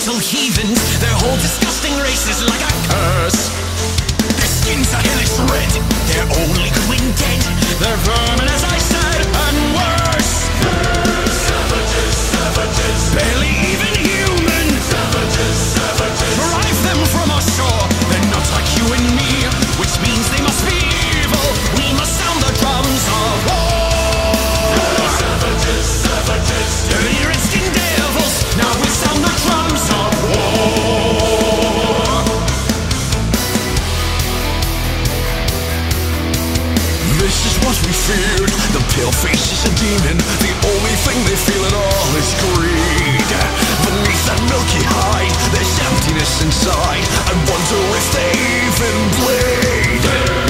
mental heathens. Their whole disgusting race is like a curse. Their skins are hellish red, they're only growing dead. They're vermin, as I said, and worse. Savages, savages, barely even human. Savages, savages, drive them from our shore. They're not like you and me, which means they must be evil. We must sound the drums of war. Savages, savages, dirty red-skinned devils. Now we sound the drums of war. This is what we feared. The pale face is a demon. The only thing they feel at all is greed. Beneath that milky hide, there's emptiness inside. I wonder if they even bleed.